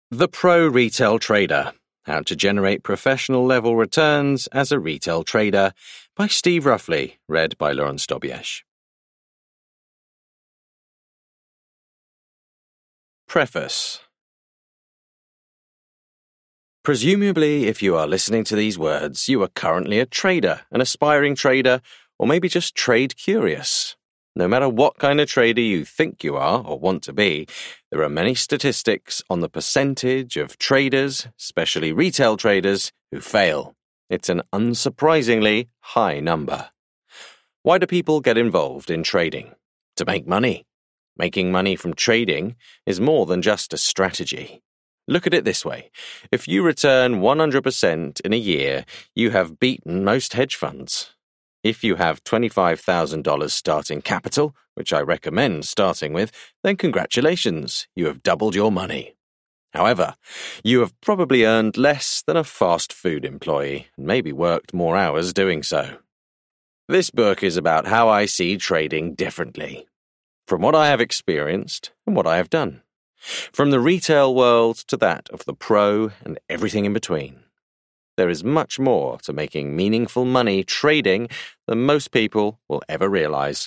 The Pro Retail Trader: How to Generate Professional Level Returns as a Retail Trader by Steve Ruffley, read by Laurence Dobiesh. Preface. Presumably, if you are listening to these words, you are currently a trader, an aspiring trader, or maybe just trade curious. No matter what kind of trader you think you are or want to be, there are many statistics on the percentage of traders, especially retail traders, who fail. It's an unsurprisingly high number. Why do people get involved in trading? To make money. Making money from trading is more than just a strategy. Look at it this way. If you return 100% in a year, you have beaten most hedge funds. If you have $25,000 starting capital, which I recommend starting with, then congratulations, you have doubled your money. However, you have probably earned less than a fast food employee and maybe worked more hours doing so. This book is about how I see trading differently, from what I have experienced and what I have done, from the retail world to that of the pro and everything in between. There is much more to making meaningful money trading than most people will ever realize.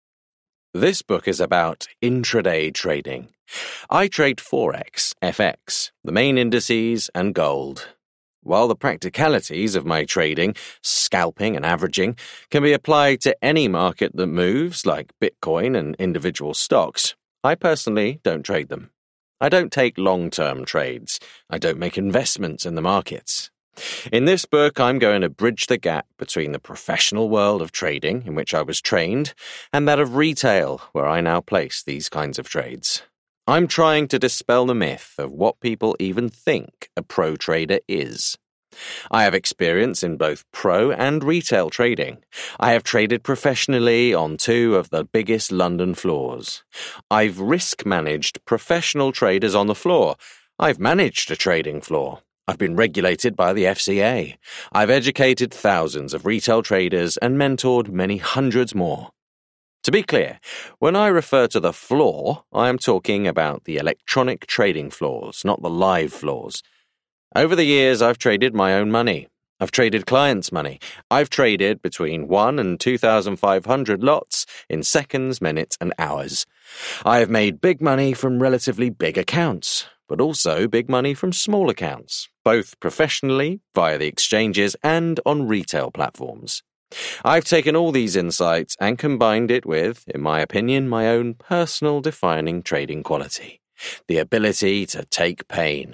This book is about intraday trading. I trade Forex, FX, the main indices, and gold. While the practicalities of my trading, scalping and averaging, can be applied to any market that moves, like Bitcoin and individual stocks, I personally don't trade them. I don't take long-term trades. I don't make investments in the markets. In this book, I'm going to bridge the gap between the professional world of trading, in which I was trained, and that of retail, where I now place these kinds of trades. I'm trying to dispel the myth of what people even think a pro trader is. I have experience in both pro and retail trading. I have traded professionally on 2 of the biggest London floors. I've risk-managed professional traders on the floor. I've managed a trading floor. I've been regulated by the FCA. I've educated thousands of retail traders and mentored many hundreds more. To be clear, when I refer to the floor, I am talking about the electronic trading floors, not the live floors. Over the years, I've traded my own money. I've traded clients' money. I've traded between 1 and 2,500 lots in seconds, minutes, and hours. I have made big money from relatively big accounts, but also big money from small accounts, both professionally, via the exchanges, and on retail platforms. I've taken all these insights and combined it with, in my opinion, my own personal defining trading quality: the ability to take pain.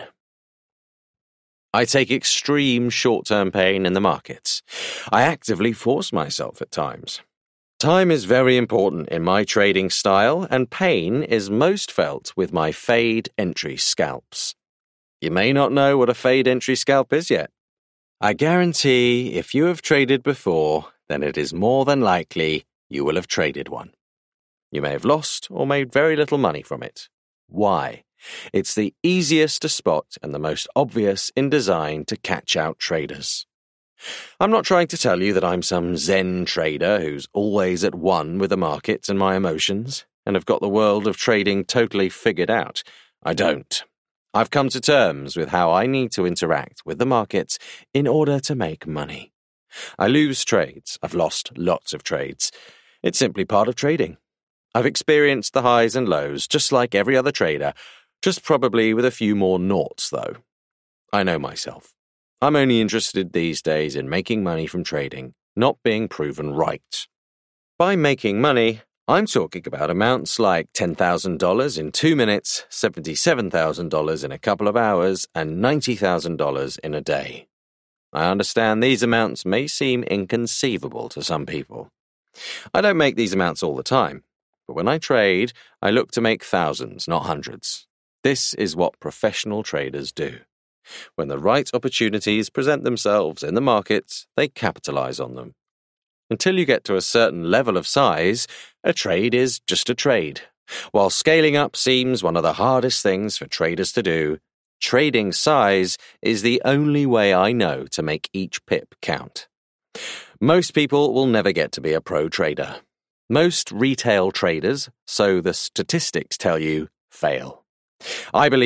I take extreme short-term pain in the markets. I actively force myself at times. Time is very important in my trading style, and pain is most felt with my fade entry scalps. You may not know what a fade entry scalp is yet. I guarantee if you have traded before, then it is more than likely you will have traded one. You may have lost or made very little money from it. Why? It's the easiest to spot and the most obvious in design to catch out traders. I'm not trying to tell you that I'm some Zen trader who's always at one with the markets and my emotions, and have got the world of trading totally figured out. I don't. I've come to terms with how I need to interact with the markets in order to make money. I lose trades. I've lost lots of trades. It's simply part of trading. I've experienced the highs and lows just like every other trader, just probably with a few more noughts, though. I know myself. I'm only interested these days in making money from trading, not being proven right. By making money, I'm talking about amounts like $10,000 in 2 minutes, $77,000 in a couple of hours, and $90,000 in a day. I understand these amounts may seem inconceivable to some people. I don't make these amounts all the time, but when I trade, I look to make thousands, not hundreds. This is what professional traders do. When the right opportunities present themselves in the markets, they capitalize on them. Until you get to a certain level of size, a trade is just a trade. While scaling up seems one of the hardest things for traders to do, trading size is the only way I know to make each pip count. Most people will never get to be a pro trader. Most retail traders, so the statistics tell you, fail. I believe